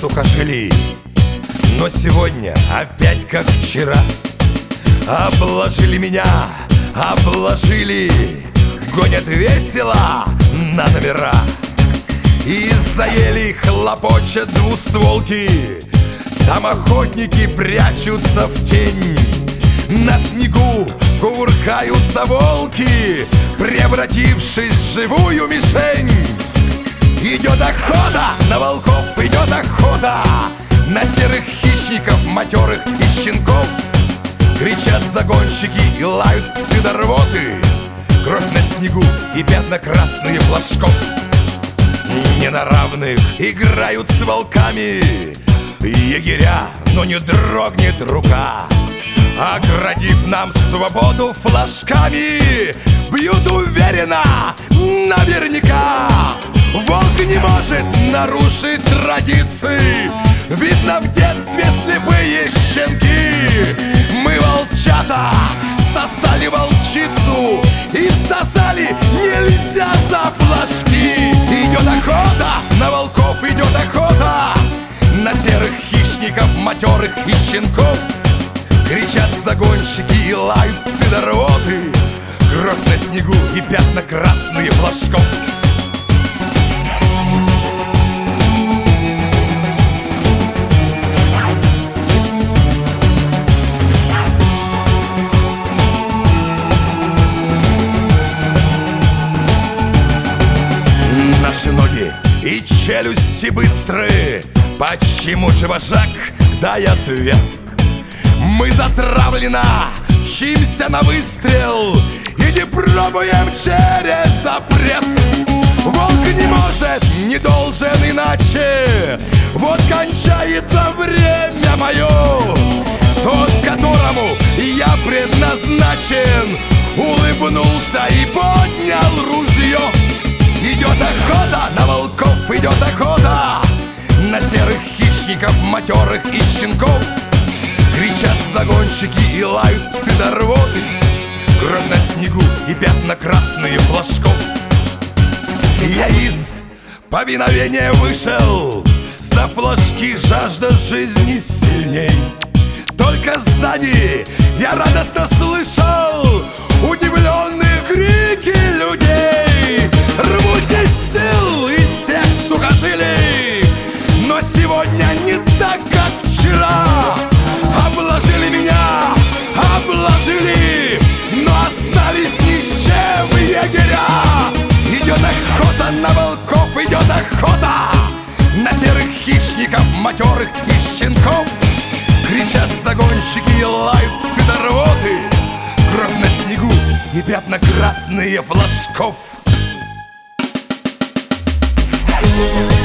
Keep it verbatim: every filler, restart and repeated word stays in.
сухожилий. Но сегодня опять как вчера обложили меня, обложили, гонят весело на номера. Из-за ели хлопочет двустволки, там охотники прячутся в тень. На снегу кувыркаются волки, превратившись в живую мишень. Идет охота на волков, идет охота на серых хищников, матерых и щенков. Кричат загонщики и лают псы-дорвоты, кровь на снегу и пятна красные флажков. Не на равных играют с волками егеря, но не дрогнет рука. Оградив нам свободу флажками, бьют уверенно, наверняка. Волк не может нарушить традиции, видно в детстве слепые щенки. Мы, волчата, сосали волчицу и всосали нельзя за флажки. Идет охота на волков, идет охота на серых хищников, матерых и щенков. Кричат загонщики и лают псы-дорвоты, кровь на снегу и пятна красные флажков. Наши ноги и челюсти быстрые, почему же вожак? Дай ответ. Мы затравленно мчимся на выстрел и не пробуем через запрет. Волк не может, не должен иначе, вот кончается время мое. Тот, которому я предназначен, улыбнулся и поднял ружье. Идет охота на волков, идет охота на серых хищников, матерых и щенков. Кричат загонщики и лают псы-дорвоты, кровь на снегу и пятна красные флажков. Я из повиновения вышел, за флажки жажда жизни сильней. Только сзади я радостно слышал удивленные крики людей. Рвусь из сил, из всех сухожилий, но сегодня не так, как вчера. Обложили меня, обложили, но остались нищевые егеря. Идет охота на волков, идет охота на серых хищников, матерых и щенков. Кричат загонщики и лают псы-дорвоты, кровь на снегу и пятна красные флажков.